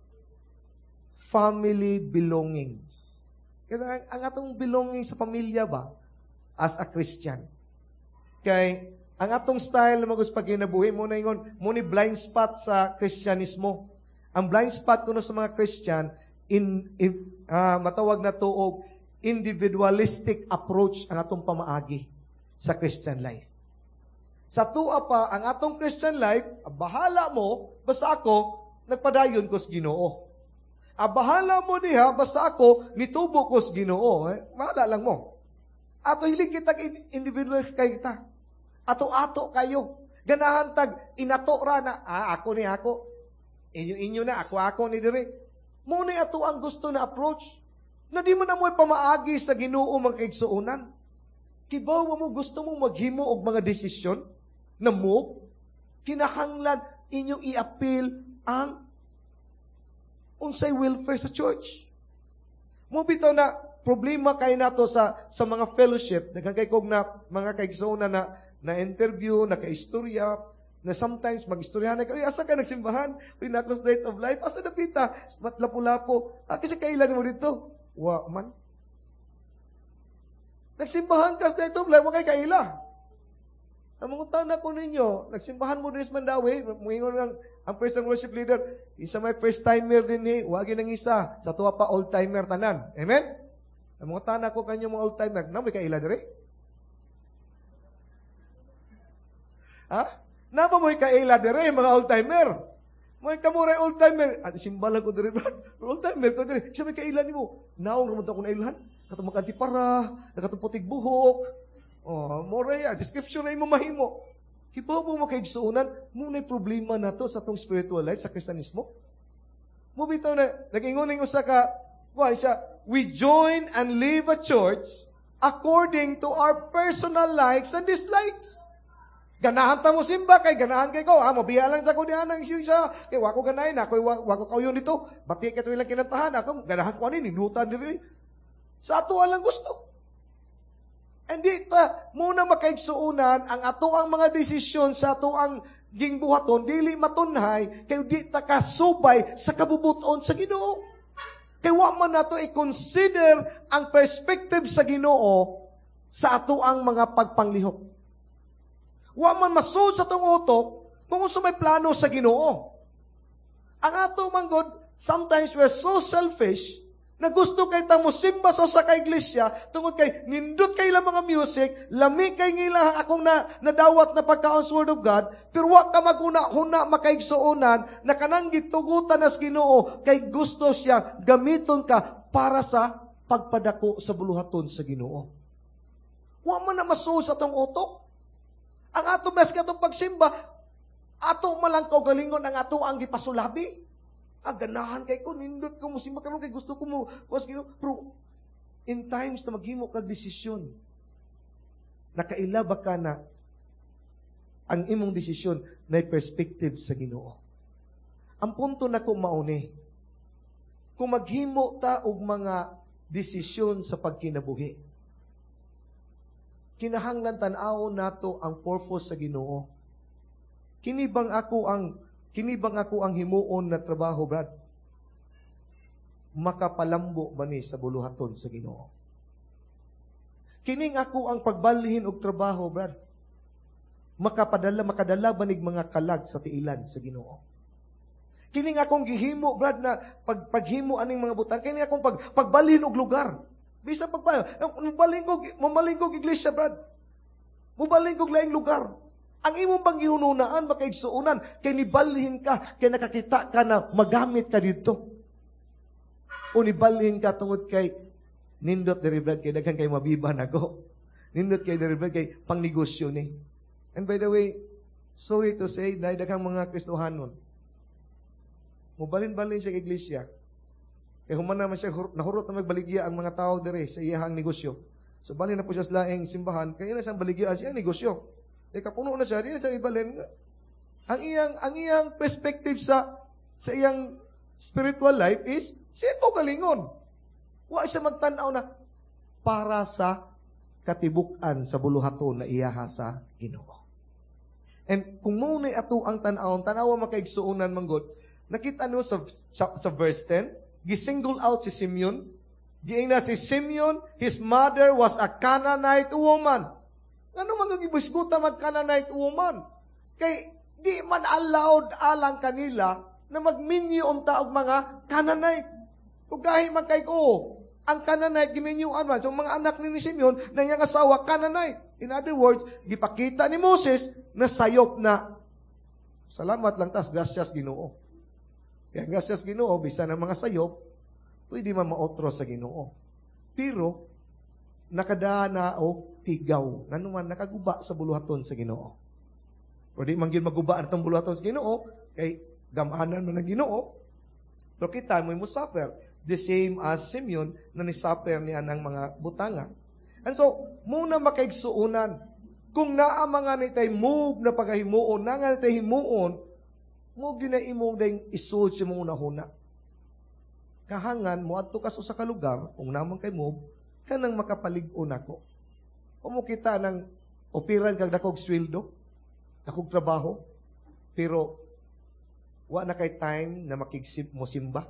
family belongings. Kaya ang atong belonging sa pamilya ba, as a Christian. Kay, ang atong style na mag-uspa kinabuhi, muna ingon, muna blind spot sa Kristyanismo. Ang blind spot kuno sa mga Christian, matawag na to og individualistic approach ang atong pamaagi sa Christian life. Sa tuwa pa, ang atong Christian life, bahala mo, basta ako, nagpadayon ko sa Ginoo. Bahala mo diha, basta ako, nitubo ko sa Ginoo. Bahala lang mo. Ato hilig kita individual kay kita. Ato-ato kayo. Ganahan tag, inato ra na, ako ni ako. Inyo na, ako ni dire. Muna ato ang gusto na approach. Na di mo na mo'y pamaagi sa Ginoo mga kaigsuunan. Kibaw mo gusto mong maghimo og mga desisyon na move, kinahanglan inyong i-appeal ang unsay welfare sa church. Mo bitaw na problema kay nato sa mga fellowship, daghang kay kog na mga kaigsoon na interview, na kaistorya, na sometimes mag-istoryahan na kayo, asa ka nagsimbahan? Pinakos Light of Life, asa napita? Matlapo-lapo. Kasi kailan mo dito? Wa man. Nagsimbahan ka sa Light of Life, wakay kaila. Ang mga tanak ko ninyo, nagsimbahan mo din sa Mandawi, muingon ang person worship leader, isa may first timer din ni, wagi nang isa, sa tuwa pa old timer tanan. Amen? Ang mga tanak ko kanyo mga old timer, na may kaila dire? Ha? Na ba mo'y kaila dire, mga old timer? Mo'y kamuray old timer. Simbalan ko dire, old timer ko dire. Isa may kaila ni mo. Naong naman ako na ilahan. Katong makantipara, nakatong putig buhok. More ya, description na mo mahimo. Kibaw mo kaigsuunan, muna'y problema na to sa tong spiritual life, sa Kristiyanismo. Mo bitaw na, nag-inguning usa ka, we join and live a church according to our personal likes and dislikes. Ganahan ta mo simba, kay ganahan kay ko, mabiya lang sa ko diyan ang siya, kay wako ganahin, ako wako kauyon dito, bati ka to ilang kinantahan, ako ganahan ko ani, ninutan diri. Sa ato lang gusto. Hindi ta muna makaigsuunan ang ato ang mga desisyon sa ato ang gingbuhaton, dili matunhay, kay di ta kasubay sa kabubuton sa Ginoo. Kay wa man nato i-consider ang perspective sa Ginoo sa ato ang mga pagpanglihok. Wa man masud sa tong utok kung sa may plano sa Ginoo. Ang ato manggod, sometimes we're so selfish na gusto kay ta mo simba sa iglesia tungod kay nindot kay lang mga music, lami kay ngila akong nadawat na pagkaon sa Word of God, pero wa ka maguna-huna makaigsuonan na kanang gitugutan as Ginoo kay gusto siya gamiton ka para sa pagpadako sa buluhaton sa Ginoo. Wa man na masuo sa tong utok. Ang ato bes katong pagsimba, ato malangkaw galingon ang ato ang gipasulabi. Ganahan kay ko, nindot ko mo simba karon kay gusto ko mo was Ginoo. Pero in times na maghimo kag desisyon, nakailaba ka na ang imong desisyon na perspective sa Ginoo. Ang punto na ko mauni, kung maghimo ta og mga desisyon sa pagkinabuhi, kinahanglan tan-awon nato ang purpose sa Ginoo. Kini bang ako ang himuon na trabaho, Brad? Makapalambo ba ni sa buluhaton sa Ginoo? Kining ako ang pagbalhin og trabaho, Brad? Makadala banig mga kalag sa tiilan sa Ginoo. Kining akong gihimo, Brad, na paghimo aning mga butang, kining akong pagbalhin og lugar. Bisa mabalhin ko iglesia, Brad. Mabalhin ko laing lugar. Ang imong bang gihununaan, makaigsuunan, kay nibalhin ka, kay nakakita ka na magamit ka dito. O nibalhin ka tungod kay nindot diri Brad, kay daghan kay mabiban ako. Nindot kay diri Brad, kay pangnegosyo ni. And by the way, sorry to say, daghang mga Kristohanon, mubalhin-balhin siya kay iglesia. Kaya human naman siya, nahurot na magbaligya ang mga tao diri sa iyahang negosyo. So balhin na po siya sa laing simbahan, kaya na siyang baligyan siya negosyo. Kapuno na siya, di na siya ibalhin. Ang iyang perspective sa iyang spiritual life is, siya po galingon. Wa siya magtanaw na para sa katibukan sa buluhaton na iyaha sa Ginoo. And kung muna ato ang tanaw makaigsuunan manggod, nakita nyo sa verse 10, gisingle out si Simeon. Giing na si Simeon, his mother was a Canaanite woman. Ano magigibusguta mag-Canaanite woman? Kay di man allowed alang kanila na magminyo unta og mga Canaanite. Ug gahi man kay ko, ang Canaanite giminyuan man. So mga anak ni Simeon na iyang asawa Canaanite. In other words, gipakita ni Moses na sayop na. Salamat lang tas, gracias Ginoo. Kaya gracias Ginoo, bisan ang mga sayop, pwede man maotro sa Ginoo. Pero nakadana o tigaw. Nanuman, nakaguba sa buluhaton sa Ginoo. O di man gyud maguba atong buluhaton sa Ginoo, kay gamahanan man ng Ginoo. Pero kita mo suffer. The same as Simeon na ni-suffer niya ng mga butanga. And so, muna makaigsuunan. Kung naa mga nitay move na pagahimuon, na nga nitay himuon, mo ginaimong dahil isulod si mong unahuna. Kahangan mo adto ka sa kalugar, kung naman kay move, kanang makapalig-on ako. O mo kita ng opiran kag dakog sweldo, dakog trabaho, pero wa na kay time na makigsip mo simba.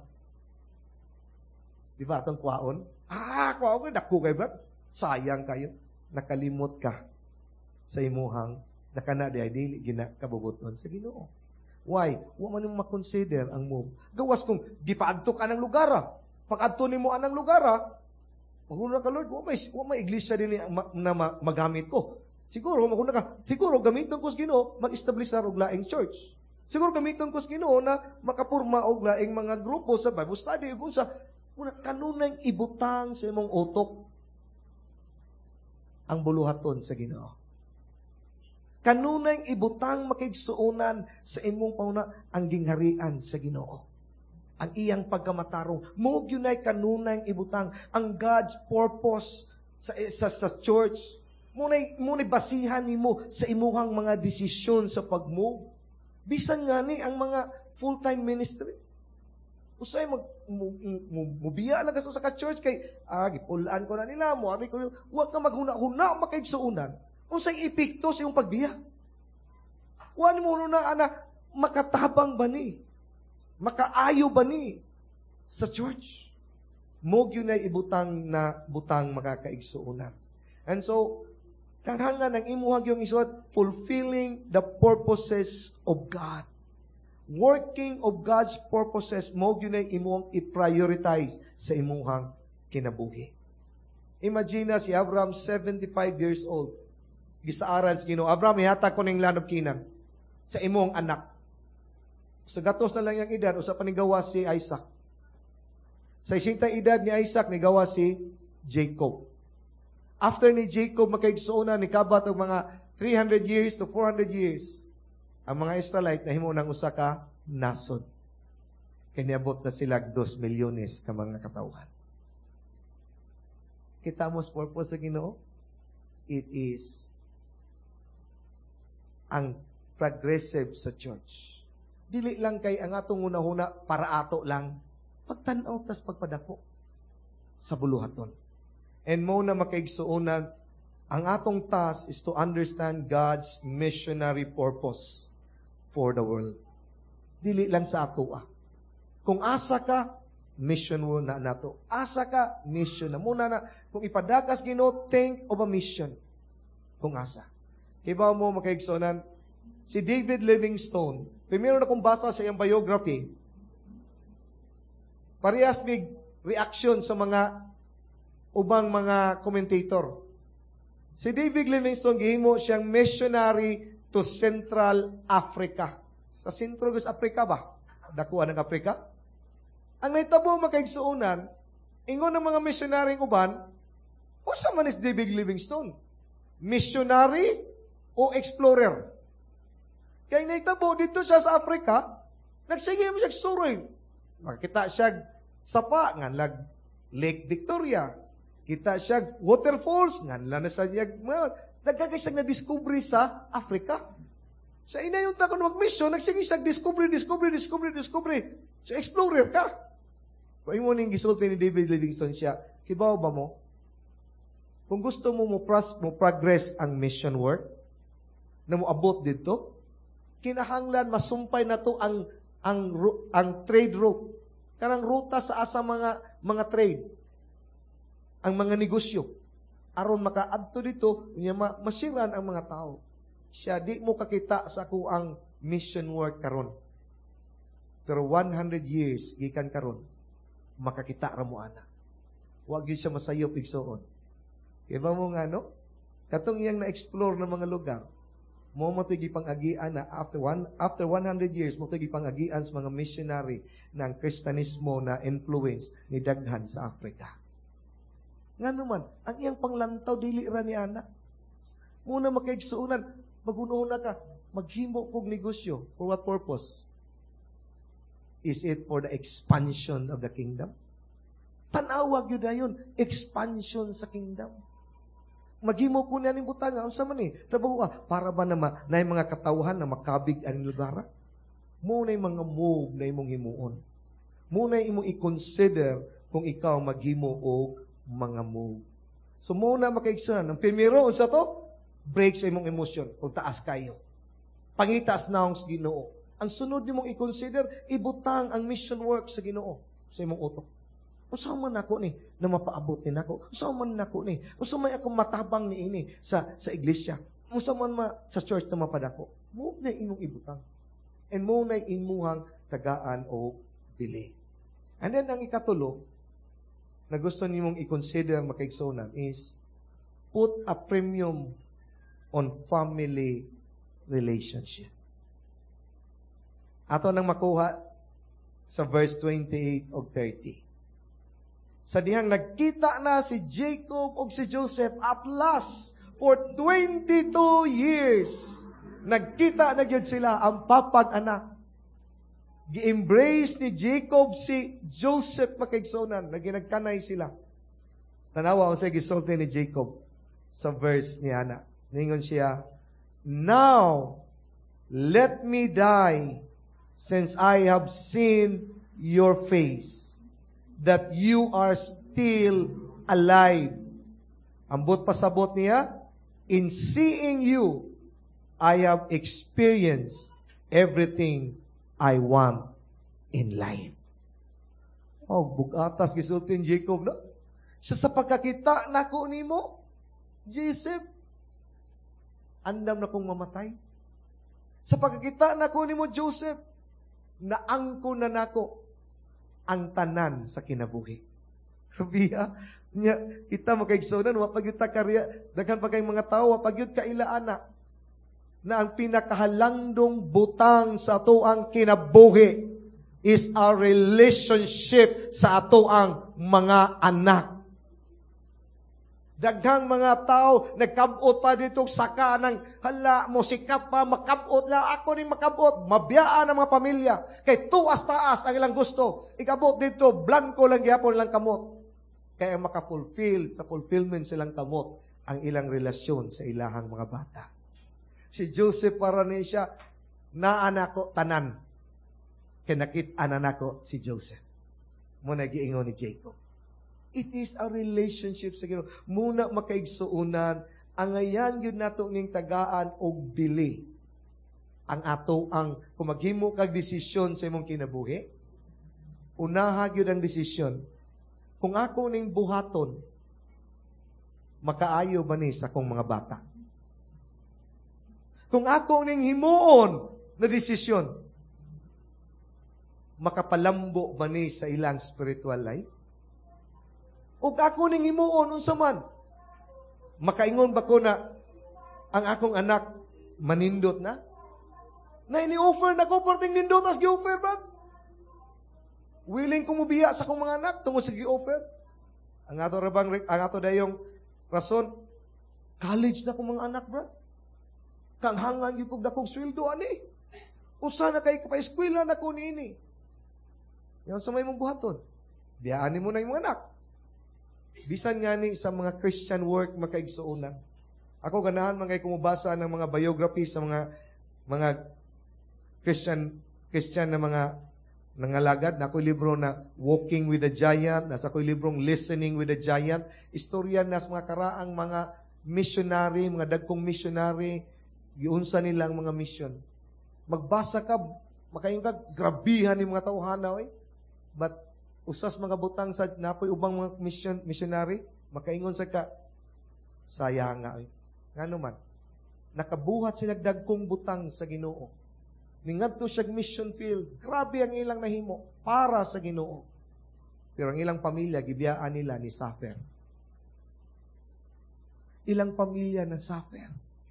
Di ba atong kwaon? Kwaon ko, dako kay ba? Sayang kayo. Nakalimot ka sa imuhang nakana di dili gina kabubuton sa Ginoo. Why? Wa man mo makonsider ang move. Gawas kung gipaadto ka ng lugar. Pag adto nimo anang lugar, maguna ka Lord, wa may iglesia din na magamit ko. Siguro maguna ka, siguro gamiton ko sa Ginoo mag-establish na og laing church. Siguro gamiton ko sa Ginoo na makapurma og laing mga grupo sa Bible study ug unsa una kanunay ibutang sa imong utok ang buluhaton sa Ginoo. Kanunay ibutang makigsuunan sa imong pauna ang gingharian sa Ginoo. Ang iyang pagkamatarong. Mo yunay kanunay ibutang ang God's purpose sa church. Munay basihan nimo sa imuhang mga desisyon sa pag-move. Bisan nga ni ang mga full-time ministry. Usay mubiya lang sa ka-church kay gipulaan ko na nila mo. Abi ko wa ka maghuna-huna makigsuunan. Unsay epekto sa iyong pagbiya? Wani mo na makatabang ba ni? Makaayo ba ni sa church? Mo gyud ay ibutang na butang makakaigsuunan. And so, kanghangan ang imuhag yung isuot, fulfilling the purposes of God. Working of God's purposes, mo gyud ay imuhang i-prioritize sa imuhang kinabuhi. Imagine si Abraham, 75 years old. Gisaaran sa Ginoo, Abraham, ihatag ko ning lanob kinang sa imong anak. Sa gatos na lang yung edad, usa pa nigawa si Isaac. Sa isintang edad ni Isaac, nigawa si Jacob. After ni Jacob, makaigsuunan, nikabat ang mga 300 years to 400 years, ang mga Israelite nahimo ng usa ka nasod. Kaniabot na sila 2 milyones ka mga katawhan. Kita mo sa purpose sa Ginoo? It is ang progressive sa church. Dili lang kay ang atong una-una para ato lang. Pagtanaw tas pagpadako sa buluhaton. And mo na makaigsuunan, ang atong task is to understand God's missionary purpose for the world. Dili lang sa ato. Kung asa ka, mission mo na nato. Asa ka, mission na. Muna na, kung ipadakas Ginoo, think of a mission. Kung asa. Iba mo makaigsunan, si David Livingstone, primero na kung basa sa iyang biography, parehas big reaction sa mga ubang mga commentator. Si David Livingstone, gihimo siyang missionary to Central Africa. Sa Central Africa ba? Dakuan ng Africa? Ang naitabo makaigsuunan, ingon ng mga missionaryong uban, usa man is David Livingstone? Missionary o explorer. Kaya naitabo dito siya sa Africa, nagsige mo siya suroy. Makita siya sapa, nga lag Lake Victoria. Kita siya waterfalls, nga na sa niya, nagkagay siya na-discovery sa Africa. Sa inayon ta ko na mag-mission, nagsige siya discovery. So explorer ka. Kung mo ning gisulti ni David Livingstone siya, kibaw ba mo? Kung gusto mo progress ang mission work, na mo abot dito, kinahanglan masumpay na to ang trade route. Karang ruta sa asa mga trade. Ang mga negosyo. Aron makaadto dito, masiran ang mga tao. Siya, di mo kakita sa kuang mission work karon. Pero 100 years, gikan karon, makakita ra mo ana. Huwag yun siya masayop igsoon. Kaya mo nga, no? Katong iyang na-explore ng mga lugar, mo ito'y gipangagian na after 100 years, mo ito'y gipangagian sa mga missionary ng Kristiyanismo na influence ni daghan sa Africa. Nga naman, ang iyang panglantaw, dili ra ni ana. Muna makaigsuunan, magununa ka, maghimo kog negosyo. For what purpose? Is it for the expansion of the kingdom? Tanawag yun na yun, expansion sa kingdom. Maghimo ko niya ni butang, unsa man ni? Trabaho para ba na mga katawhan na makabig ang lugar? Muna yung mga move na imong himuon. Muna imong i-consider kung ikaw maghimo o mga move. So muna makaigsunan. Ang primero, unsa to? Break sa imong emosyon kung taas kayo. Pangitaas na ang Ginoo. Ang sunod nimong i-consider, ibutang ang mission work sa Ginoo sa imong utok. Unsa man ako ni na mapaabot ni nako? Unsa man nako ni? Unsa may ako matabang ni ini sa iglesia? Unsa man sa church na mapadako? Mo na imong ibutang. And mo na imuhang tagaan o bili. And then ang ikatulo na gusto nimong i-consider makaigsunan is put a premium on family relationship. Ato nang makuha sa verse 28 o 30. Sa dihang nagkita na si Jacob o si Joseph at last for 22 years. Nagkita na gyud sila ang papag-anak. Gi-embrace ni Jacob si Joseph makaigsunan. Naginagkanay sila. Tanawa kung sa gisulti ni Jacob sa verse ni Ana. Ningon siya, now, let me die since I have seen your face, that you are still alive. Ambot pasabot niya, in seeing you, I have experienced everything I want in life. Oh, bugatas gisultin Jacob na. Siya sa pagkakita nako nimo, Joseph, andam na kong mamatay. Sa pagkakita nako nimo, Joseph, naangko na nako ang tanan sa kinabuhi. Rubiya, nya kita makaigsunan wa pagyud ta karya, daghan pa kay mga tawo wa pagyud kailaana na ang pinakahalangdong butang sa atoang kinabuhi is our relationship sa atoang mga anak. Daghang mga tao nagkabot pa dito saka ng hala mo sikat pa makabot la ako ni makabot mabiyaan ang mga pamilya kay tuas taas ang ilang gusto ikabot dito blanco lang gyapon lang kamot kaya makafulfill sa fulfillment silang kamot ang ilang relasyon sa ilahang mga bata. Si Joseph para ni siya na anako tanan kay nakit-anan nako si Joseph mo nagiingon ni Jacob. It is a relationship sa Ginoo. Muna makaigsuunan, ang ayan yun nato ning tagaan o bili. Ang ato ang, kung maghimo kag desisyon sa imong kinabuhi, unaha yun ang desisyon. Kung ako ning buhaton, makaayo ba ni sa akong mga bata? Kung ako ning himuon na desisyon, makapalambo ba ni sa ilang spiritual life? O ako ning himuon unsa man, makaingon ba ko na ang akong anak manindot na? Na ini-offer na ko porting nindot as gi-offer ba? Willing ko mubiya sa akong mga anak tungod sa gi-offer. Ang ato dayong rason, college na akong mga anak, bro. Kanghangan gyud kog dakong sweldo ani. Usa na kay pa-eskwela na ko niini. Yan sa may mong buhaton. Biyaan mo na yung mga anak. Bisan nga ni sa mga Christian work makaigsuunan. Ako ganahan man kay kumubasa ng mga biography sa mga Christian na mga nangalagad. Na ako'y libro na Walking with the Giant, nasa ako'y librong Listening with the Giant. Istorya na sa mga karaang mga missionary, mga dagkong missionary, giunsa nilang mga mission. Magbasa ka, makaingon ka, grabihan ni mga tawhana, but usas mga butang sa napoy ubang mga missionary, makaingon sa ka, sayang nga. Ngano man, nakabuhat sila dagkong butang sa Ginoo. Ningadto siya mission field, grabe ang ilang nahimo para sa Ginoo. Pero ang ilang pamilya, gibiyaan nila ni suffer. Ilang pamilya na suffer.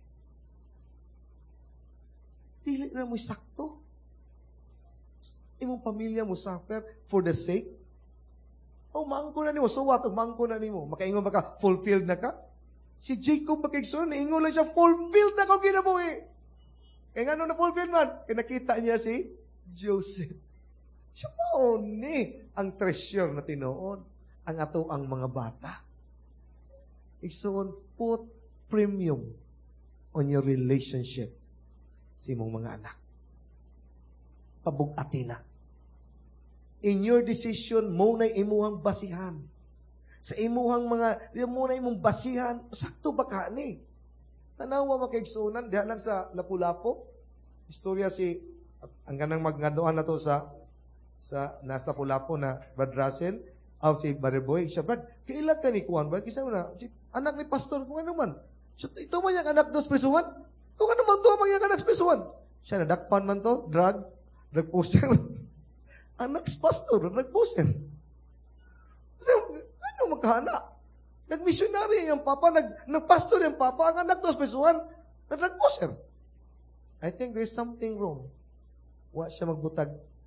Dili na mo sakto. Imong pamilya mo suffer for the sake. Oh, maangko na nimo. So what? Maangko na nimo. Makaingon ba ka? Fulfilled na ka? Si Jacob makaigsoon, naingon lang siya, fulfilled na ko kinabuhi. Kaya nga na fulfilled man, pinakita niya si Joseph. Siya po ni ang treasure na tinuon ang ato ang mga bata. Igsoon, put premium on your relationship sa imong mga anak. Pabugati na. In your decision, mo na imuhang basihan. Sa imuhang mo na imong basihan, sakto ba ka ni? Tanawa makaigsunan, diha lang sa Lapu-Lapu. Istorya ang ganang magngadoan na to sa nasa Lapu-Lapu na Brad Russell, si Brother Boy, siya, Brad, kailan ka ni Kuan, Brad? Kisa mo na, anak ni Pastor, kung ano man. Ito man yung anak dos prisuhan? Kung ano man to, yung anak prisuhan? Siya, nadakpan man to, drug poster. Anak pastor, drug poster. Kasi, ano magkahana? Nag-missionary yung papa, nag-pastor yung papa, ang anak dos prisuhan, na-drug poster. I think there's something wrong. Wa siya magbutag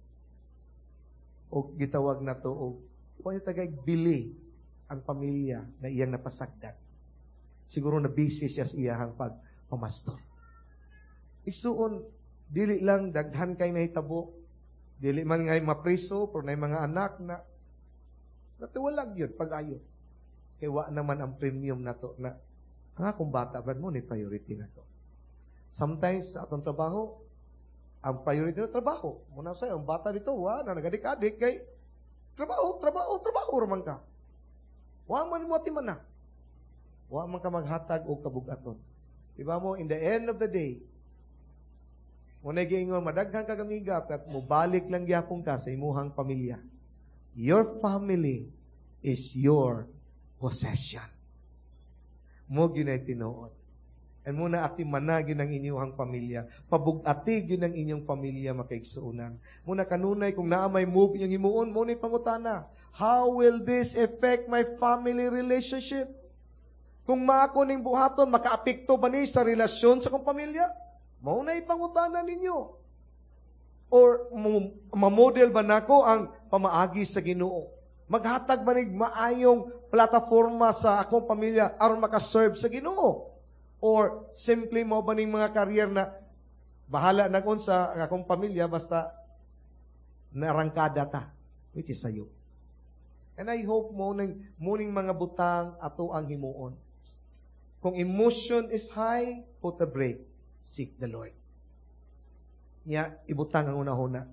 o gitawag na to o kung tagay bili ang pamilya na iyang napasagdan. Siguro na busy siya sa iyahang pagpamastor. Isuon, dili lang daghan kay nahitabo, dili man ngay mapriso, pero na mga anak na natuwalag yun, pag-ayo. Kaya wa naman ang premium na to na ang akong bata, brad mo, ni priority na to. Sometimes, sa atong trabaho, ang priority na trabaho. Muna sa'yo, ang bata dito, na nagadik-adik, kay trabaho raman ka. Wa man mo man na. Wa man ka maghatag o kabugaton. Diba mo, in the end of the day, muna giingon, madaghan ka kamiga, at mubalik lang gyapon ka sa imuhang pamilya. Your family is your possession. Mo ginay tinuod. And muna ati managin ang inyong pamilya. Pabugati yun ang inyong pamilya makaigsuunan. Muna kanunay kung naamay move yung imuon, muna pangutana. How will this affect my family relationship? Kung maako ning buhaton, makaapekto ba ni sa relasyon sa kong pamilya? Muna pangutana ninyo. Or mamodel ba nako ang pamaagi sa Ginoo? Maghatag ba ning maayong plataforma sa akong pamilya aron makaserve sa Ginoo? Or simply mo ba ning mga career na bahala na kung sa akong pamilya basta narangkada ta, which is sayo. And I hope muning mga butang ato ang himuon. Kung emotion is high, put a break. Seek the Lord. Ibutang ang una-una.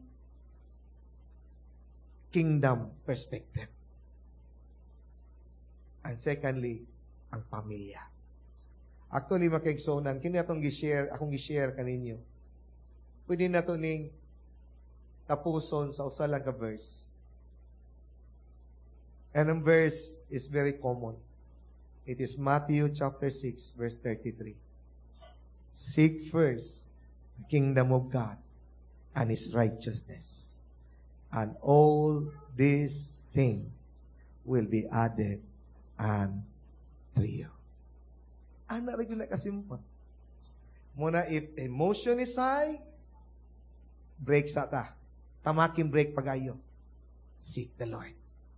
Kingdom perspective. And secondly, ang pamilya. Actually, makaigsonan, kini akong gi-share kaninyo. Pwede na ito ning tapuson sa usa lang ka verse. And ang verse is very common. It is Matthew chapter 6, verse 33. Seek first the kingdom of God and His righteousness, and all these things will be added unto you. Ana rin na kasimpot. Muna, if emotion is high, break sa ta. Tamakin break pag-ayo. Seek the Lord.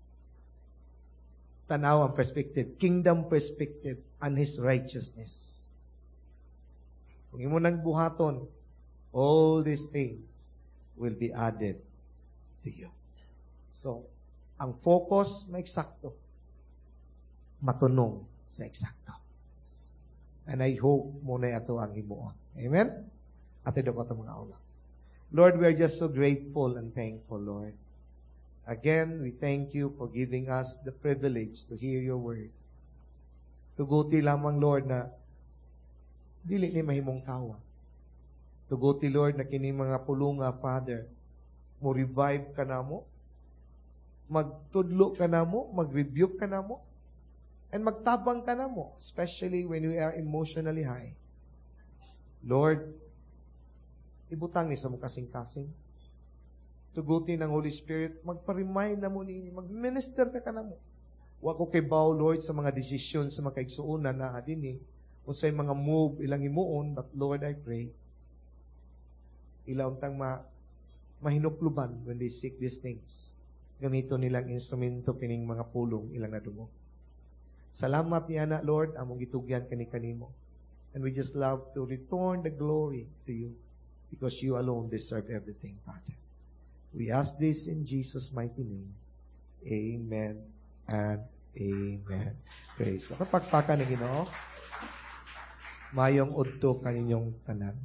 Tanaw ang perspective, kingdom perspective, and His righteousness. Kung imo nang buhaton, all these things will be added to you. So, ang focus maeksakto, matunong sa eksakto. And I hope muna ato ang himuon. Amen? At ito ko ito mga ulo. Lord, we are just so grateful and thankful, Lord. Again, we thank you for giving us the privilege to hear your word. Tuguti lamang, Lord, na dili ni mahimong kawa. Tuguti, Lord, na kini mga pulunga, Father, mo revive ka na mo, magtudlo ka na mo, mag-rebuke ka na mo, and magtabang ka na mo, especially when we are emotionally high. Lord, ibutang ni sa mong kasing-kasing. Tugutin ng Holy Spirit, magpa-remind na mo ni mag-minister ka na mo. Wa ko kay bow, Lord, sa mga desisyon, sa mga kaigsuunan na adini, o sa mga move ilang imuon, but Lord, I pray, ilaw tang mahinukluban when they seek these things. Gamito nilang instrumento kining mga pulong ilang nadungog. Salamat niya na, Lord, among gitugyan kani-kanimo. And we just love to return the glory to you because you alone deserve everything, Father. We ask this in Jesus' mighty name. Amen and amen. Praise. Kapagpakan ng Ginoo. mayong udto kaninyong tanan.